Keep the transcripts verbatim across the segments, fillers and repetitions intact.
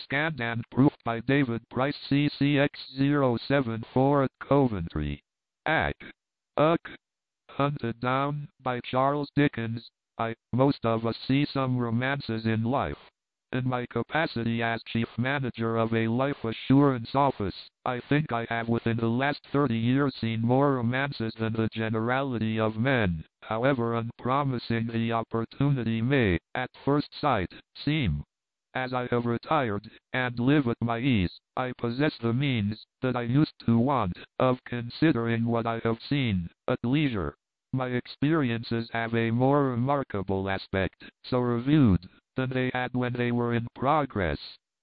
scanned and proofed by David Price C C X zero seven four at Coventry. Ack. Uck. Hunted Down, by Charles Dickens. I, most of us see some romances in life. In my capacity as chief manager of a life assurance office, I think I have within the last thirty years seen more romances than the generality of men, however unpromising the opportunity may, at first sight, seem. As I have retired, and live at my ease, I possess the means, that I used to want, of considering what I have seen, at leisure. My experiences have a more remarkable aspect, so reviewed, than they had when they were in progress.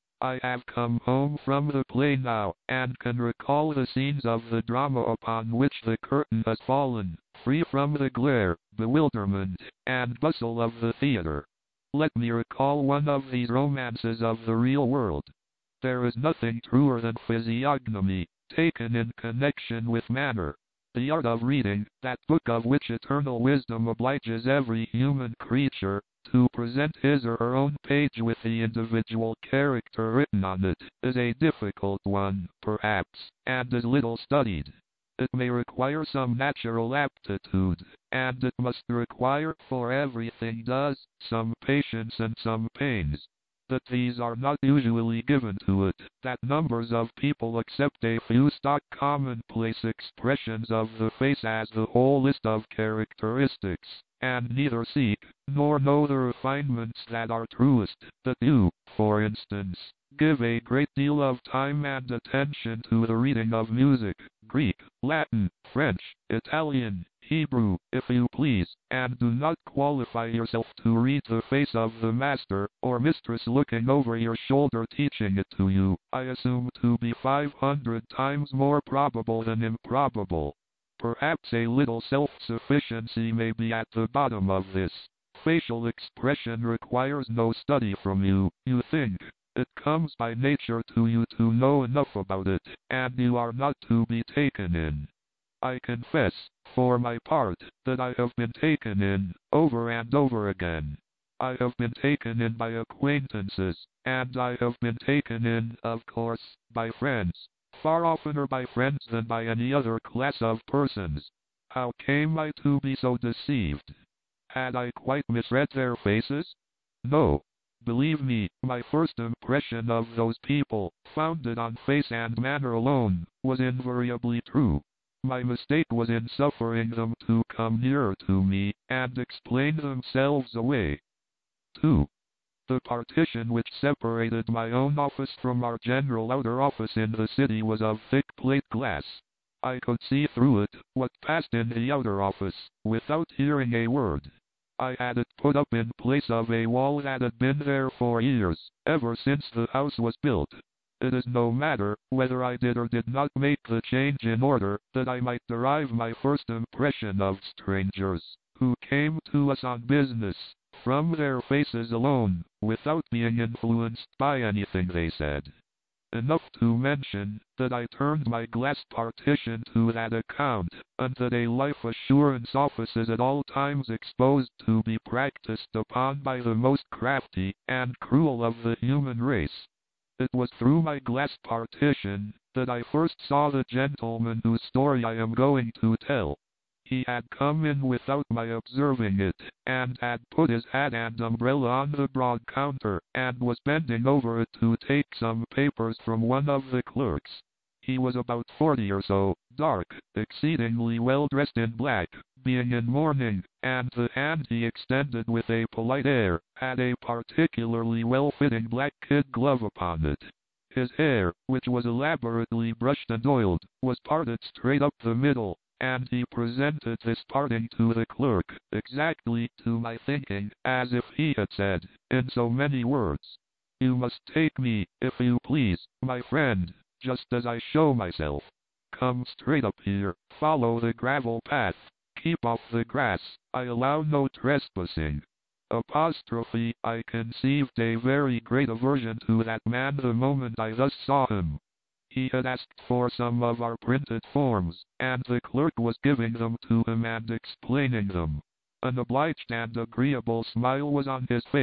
I have come home from the play now, and can recall the scenes of the drama upon which the curtain has fallen, free from the glare, bewilderment, and bustle of the theater. Let me recall one of these romances of the real world. There is nothing truer than physiognomy, taken in connection with manner. The art of reading, that book of which eternal wisdom obliges every human creature to present his or her own page with the individual character written on it, is a difficult one, perhaps, and is little studied. It may require some natural aptitude, and it must require, for everything does, some patience and some pains. That these are not usually given to it, that numbers of people accept a few stock commonplace expressions of the face as the whole list of characteristics, and neither seek, nor know the refinements that are truest, that you, for instance, give a great deal of time and attention to the reading of music, Greek, Latin, French, Italian, Hebrew, if you please, and do not qualify yourself to read the face of the master, or mistress looking over your shoulder teaching it to you, I assume to be five hundred times more probable than improbable. Perhaps a little self-sufficiency may be at the bottom of this. Facial expression requires no study from you, you think. It comes by nature to you to know enough about it, and you are not to be taken in. I confess, for my part, that I have been taken in, over and over again. I have been taken in by acquaintances, and I have been taken in, of course, by friends. Far oftener by friends than by any other class of persons. How came I to be so deceived? Had I quite misread their faces? No. Believe me, my first impression of those people, founded on face and manner alone, was invariably true. My mistake was in suffering them to come nearer to me, and explain themselves away. two. The partition which separated my own office from our general outer office in the city was of thick plate glass. I could see through it, what passed in the outer office, without hearing a word. I had it put up in place of a wall that had been there for years, ever since the house was built. It is no matter, whether I did or did not make the change in order, that I might derive my first impression of strangers, who came to us on business, from their faces alone, without being influenced by anything they said. Enough to mention, that I turned my glass partition to that account, and that a life assurance office is at all times exposed to be practiced upon by the most crafty and cruel of the human race. It was through my glass partition, that I first saw the gentleman whose story I am going to tell. He had come in without my observing it, and had put his hat and umbrella on the broad counter, and was bending over it to take some papers from one of the clerks. He was about forty or so, dark, exceedingly well dressed in black, being in mourning, and the hand he extended with a polite air, had a particularly well-fitting black kid glove upon it. His hair, which was elaborately brushed and oiled, was parted straight up the middle, and he presented this parting to the clerk, exactly, to my thinking, as if he had said, in so many words, "You must take me, if you please, my friend, just as I show myself. Come straight up here, follow the gravel path, keep off the grass, I allow no trespassing." Apostrophe, I conceived a very great aversion to that man the moment I thus saw him. He had asked for some of our printed forms, and the clerk was giving them to him and explaining them. An obliged and agreeable smile was on his face,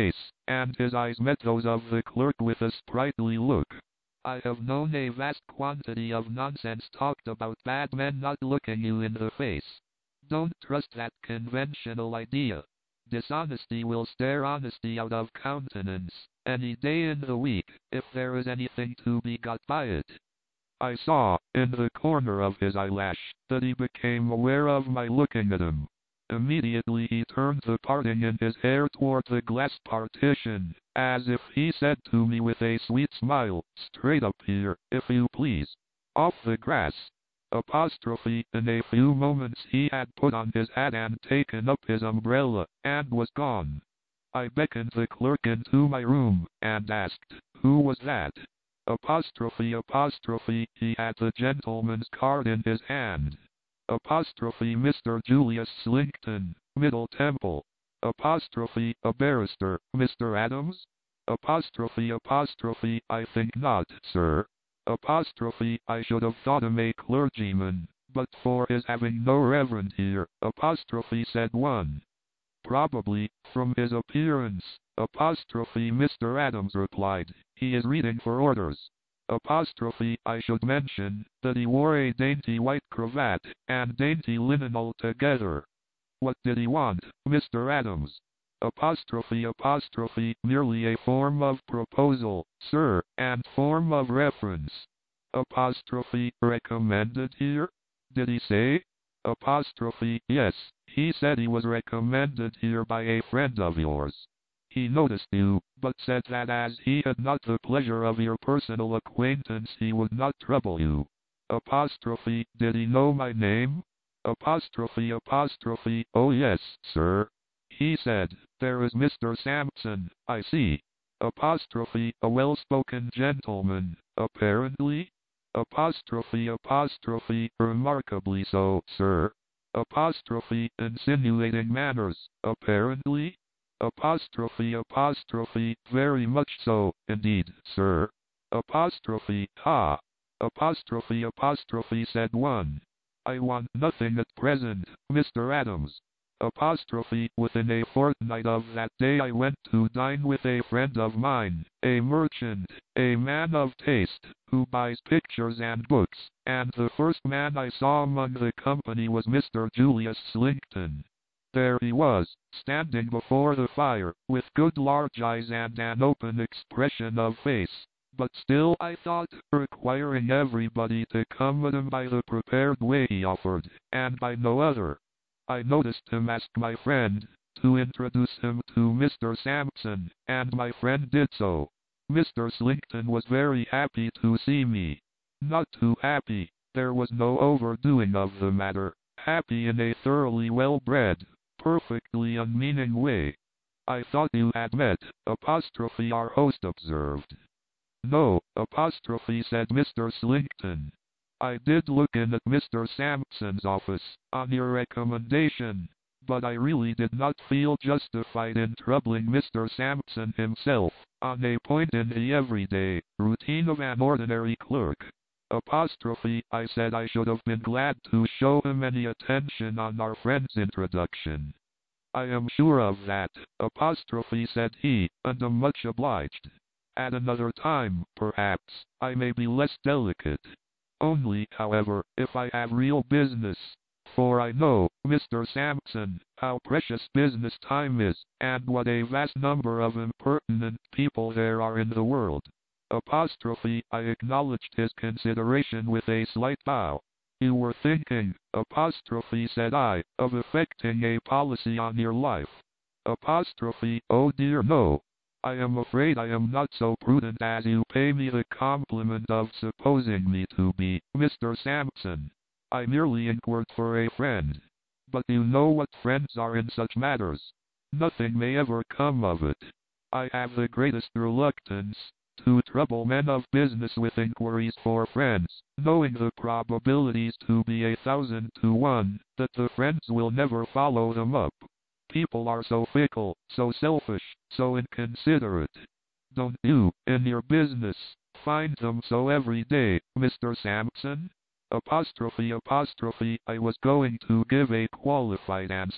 and his eyes met those of the clerk with a sprightly look. I have known a vast quantity of nonsense talked about bad men not looking you in the face. Don't trust that conventional idea. Dishonesty will stare honesty out of countenance, any day in the week, if there is anything to be got by it. I saw, in the corner of his eyelash, that he became aware of my looking at him. Immediately he turned the parting in his hair toward the glass partition, as if he said to me with a sweet smile, "Straight up here, if you please. Off the grass." Apostrophe. In a few moments he had put on his hat and taken up his umbrella, and was gone. I beckoned the clerk into my room, and asked, "Who was that?" Apostrophe apostrophe. He had the gentleman's card in his hand. Apostrophe Mister Julius Slinkton, Middle Temple. Apostrophe a barrister, Mister Adams? Apostrophe apostrophe I think not, sir. Apostrophe I should have thought him a clergyman, but for his having no reverend here, apostrophe said one. Probably, from his appearance, apostrophe Mister Adams replied, he is reading for orders. Apostrophe I should mention that he wore a dainty white cravat, and dainty linen altogether. What did he want, Mister Adams? Apostrophe apostrophe merely a form of proposal, sir, and form of reference. Apostrophe recommended here? Did he say? Apostrophe yes, he said he was recommended here by a friend of yours. He noticed you, but said that as he had not the pleasure of your personal acquaintance he would not trouble you. Apostrophe did he know my name? Apostrophe apostrophe oh yes, sir. He said, there is Mister Sampson, I see. Apostrophe a well-spoken gentleman, apparently? Apostrophe apostrophe remarkably so, sir. Apostrophe insinuating manners, apparently? Apostrophe apostrophe very much so, indeed, sir. Apostrophe ha. Apostrophe apostrophe said one. I want nothing at present, Mister Adams. Apostrophe within a fortnight of that day I went to dine with a friend of mine, a merchant, a man of taste, who buys pictures and books, and the first man I saw among the company was Mister Julius Slinkton. There he was, standing before the fire, with good large eyes and an open expression of face, but still, I thought, requiring everybody to come at him by the prepared way he offered, and by no other. I noticed him ask my friend to introduce him to Mister Sampson, and my friend did so. Mister Slinkton was very happy to see me. Not too happy, there was no overdoing of the matter, happy in a thoroughly well-bred, perfectly unmeaning way. I thought you had met, apostrophe our host observed. No, apostrophe said Mister Slinkton. I did look in at Mister Sampson's office, on your recommendation, but I really did not feel justified in troubling Mister Sampson himself, on a point in the everyday routine of an ordinary clerk. Apostrophe I said I should have been glad to show him any attention on our friend's introduction. I am sure of that, apostrophe said he, and am much obliged. At another time, perhaps, I may be less delicate. Only, however, if I have real business, for I know, Mister Sampson, how precious business time is, and what a vast number of impertinent people there are in the world. Apostrophe I acknowledged his consideration with a slight bow. You were thinking, apostrophe said I, of effecting a policy on your life. Apostrophe oh dear no. I am afraid I am not so prudent as you pay me the compliment of supposing me to be, Mister Sampson. I merely inquired for a friend. But you know what friends are in such matters. Nothing may ever come of it. I have the greatest reluctance to trouble men of business with inquiries for friends, knowing the probabilities to be a thousand to one that the friends will never follow them up. People are so fickle, so selfish, so inconsiderate. Don't you, in your business, find them so every day, Mister Sampson? Apostrophe apostrophe I was going to give a qualified answer,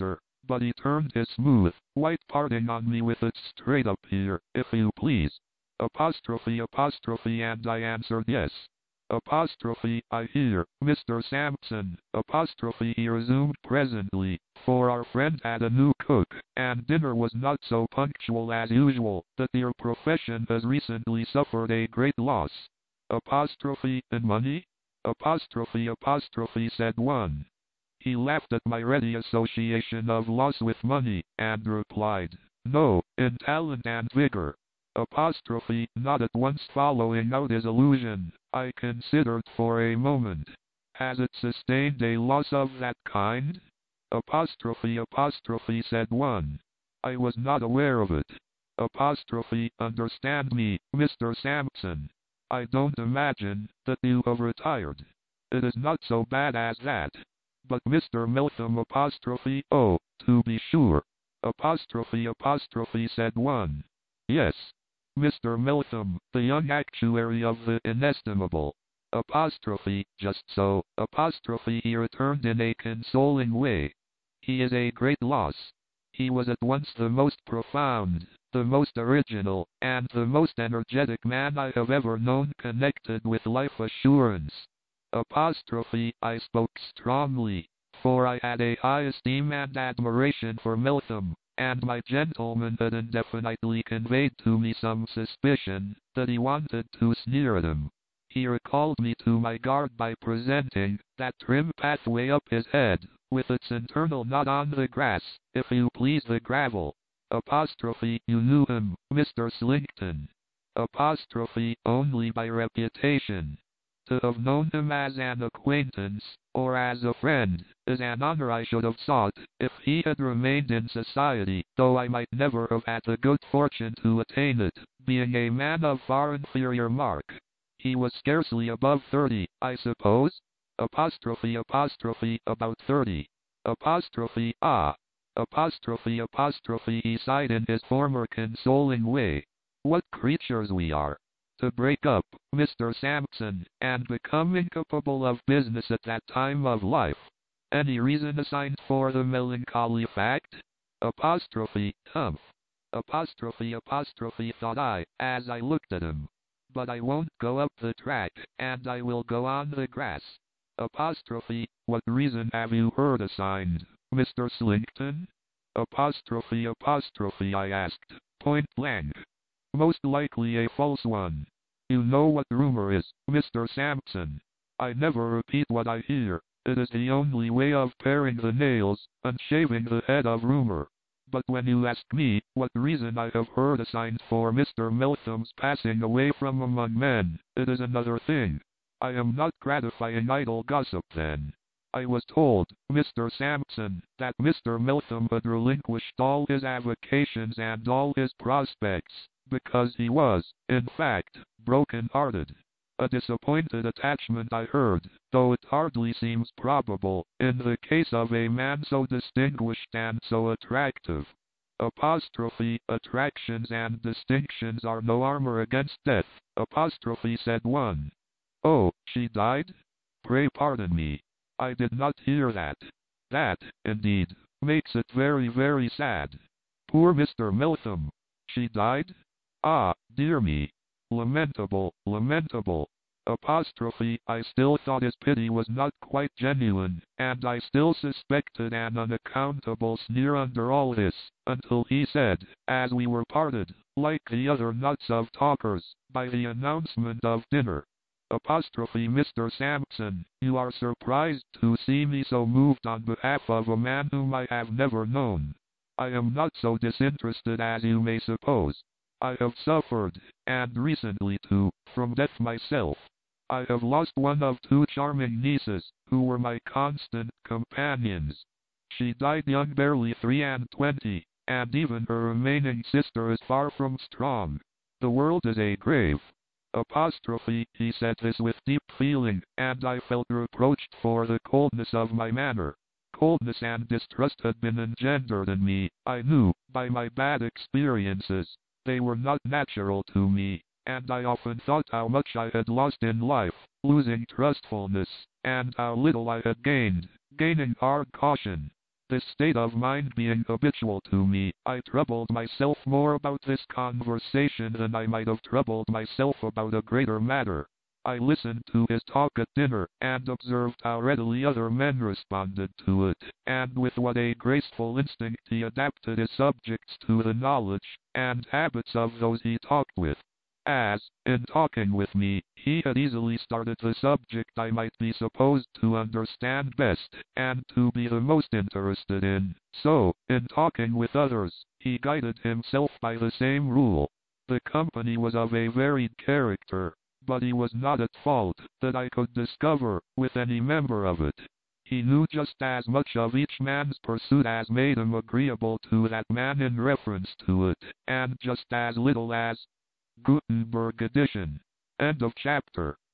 but he turned his smooth, white parting on me with its straight up here, if you please. Apostrophe, apostrophe, and I answered yes. Apostrophe, I hear, Mister Sampson, apostrophe, he resumed presently, for our friend had a new cook, and dinner was not so punctual as usual, that your profession has recently suffered a great loss. Apostrophe, in money? Apostrophe, apostrophe, said one. He laughed at my ready association of loss with money, and replied, no, in talent and vigor. Apostrophe, not at once following out his allusion, I considered for a moment. Has it sustained a loss of that kind? Apostrophe, apostrophe, said one. I was not aware of it. Apostrophe, understand me, Mister Sampson. I don't imagine that you have retired. It is not so bad as that. But Mister Miltham, apostrophe, oh, to be sure. Apostrophe, apostrophe, said one. Yes. Mister Miltham, the young actuary of the inestimable. Apostrophe, just so. Apostrophe, he returned in a consoling way. He is a great loss. He was at once the most profound, the most original, and the most energetic man I have ever known connected with life assurance. Apostrophe, I spoke strongly, for I had a high esteem and admiration for Miltham, and my gentleman had indefinitely conveyed to me some suspicion that he wanted to sneer at him. He recalled me to my guard by presenting that trim pathway up his head, with its internal not on the grass, if you please the gravel. Apostrophe, you knew him, Mister Slinkton. Apostrophe, only by reputation. To have known him as an acquaintance, or as a friend, is an honor I should have sought, if he had remained in society, though I might never have had the good fortune to attain it, being a man of far inferior mark. He was scarcely above thirty, I suppose? Apostrophe, apostrophe, about thirty. Apostrophe, ah. Apostrophe, apostrophe, he sighed in his former consoling way. What creatures we are! To break up, Mister Sampson, and become incapable of business at that time of life. Any reason assigned for the melancholy fact? Apostrophe, humph. Apostrophe, apostrophe, thought I, as I looked at him. But I won't go up the track, and I will go on the grass. Apostrophe, what reason have you heard assigned, Mister Slinkton? Apostrophe, apostrophe, I asked, point blank. Most likely a false one. You know what rumor is, Mister Sampson. I never repeat what I hear. It is the only way of paring the nails, and shaving the head of rumor. But when you ask me what reason I have heard assigned for Mister Miltham's passing away from among men, it is another thing. I am not gratifying idle gossip then. I was told, Mister Sampson, that Mister Miltham had relinquished all his avocations and all his prospects, because he was, in fact, broken-hearted. A disappointed attachment, I heard, though it hardly seems probable, in the case of a man so distinguished and so attractive. Apostrophe, attractions and distinctions are no armor against death, apostrophe, said one. Oh, she died? Pray pardon me. I did not hear that. That, indeed, makes it very, very sad. Poor Mister Miltham. She died? Ah, dear me. Lamentable, lamentable. Apostrophe, I still thought his pity was not quite genuine, and I still suspected an unaccountable sneer under all this, until he said, as we were parted, like the other nuts of talkers, by the announcement of dinner. Apostrophe, Mister Sampson, you are surprised to see me so moved on behalf of a man whom I have never known. I am not so disinterested as you may suppose. I have suffered, and recently too, from death myself. I have lost one of two charming nieces, who were my constant companions. She died young, barely three and twenty, and even her remaining sister is far from strong. The world is a grave. Apostrophe, he said this with deep feeling, and I felt reproached for the coldness of my manner. Coldness and distrust had been engendered in me, I knew, by my bad experiences. They were not natural to me, and I often thought how much I had lost in life, losing trustfulness, and how little I had gained, gaining hard caution. This state of mind being habitual to me, I troubled myself more about this conversation than I might have troubled myself about a greater matter. I listened to his talk at dinner, and observed how readily other men responded to it, and with what a graceful instinct he adapted his subjects to the knowledge and habits of those he talked with. As, in talking with me, he had easily started the subject I might be supposed to understand best, and to be the most interested in, so, in talking with others, he guided himself by the same rule. The company was of a varied character, but he was not at fault, that I could discover, with any member of it. He knew just as much of each man's pursuit as made him agreeable to that man in reference to it, and just as little as Gutenberg edition. End of chapter.